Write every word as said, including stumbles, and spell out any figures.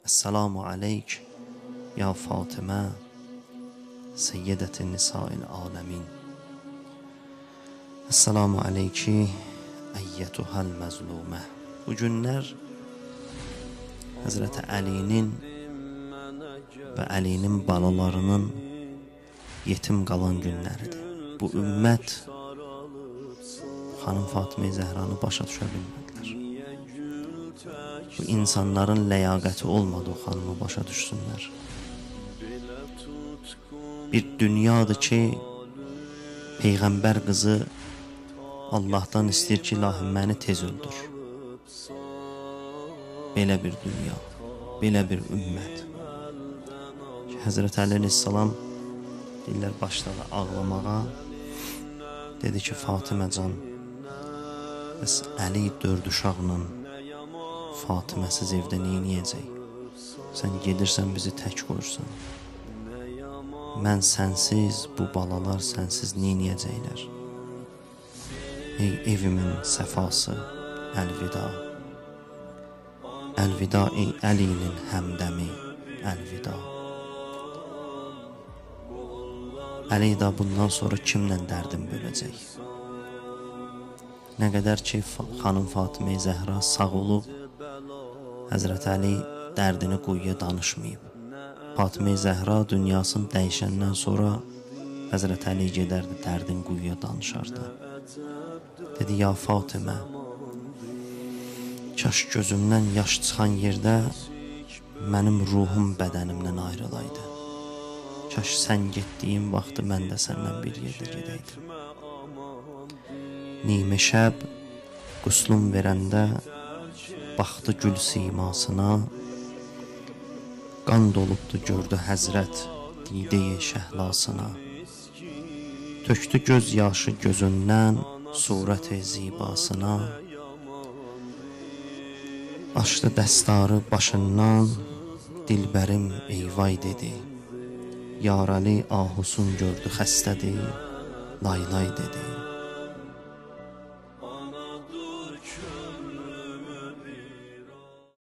Esselamu aleyk ya Fatıma Seyyideti Nisa'il Alemin. Esselamu aleyki Eyyetuhal Məzlumə. Bu günlər Həzrəti Əlinin və Əlinin balalarının yetim qalan günləridir. Bu ümmət Xanım Fatıma Zəhranı başa düşə bilmədilər. Bu insanların ləyaqəti olmadı o xanımı başa düşsünlər. Bir dünyadır ki, Peyğəmbər qızı Allahdan istəyir ki, ilahi məni tez öldür. Belə bir dünya, belə bir ümmət. Həzrət Əli əleyhissalam dillər başladı ağlamağa. Dedi ki, Fatıma can, bəs Əli dörd uşaqla Fatıməsiz evdə neyniyəcək? Sən gedirsən bizi tək qoyursan. Mən sənsiz, bu balalar sənsiz neyniyəcəklər? Ey evimin səfası, əlvida. Əlvida ey Əlinin həmdəmi, əlvida. Əli da bundan sonra kimlə dərdim böləcək? Nə qədər ki, xanım Fatıma Zəhra sağ olub, Həzrət Əli dərdini quyuya danışmayıb. Fatıma Zəhra dünyasını dəyişəndən sonra Həzrət Əli gedərdi, dərdin quyuya danışardı. Dedi, ya Fatıma, kaş gözümdən yaş çıxan yerdə mənim ruhum bədənimdən ayrılaydı. Kaş sən getdiyin vaxtı mən də səndən bir yerdə gedəydim. Nimə şəb quslum verəndə baxdı gül simasına, qan dolubdu gördü həzrət dideyi şəhlasına. Töktü göz yaşı gözündən surət-i zibasına, açdı dəstarı başından, dilbərim eyvay dedi. Yar Əli ahusun gördü xəstədir, laylay dedi.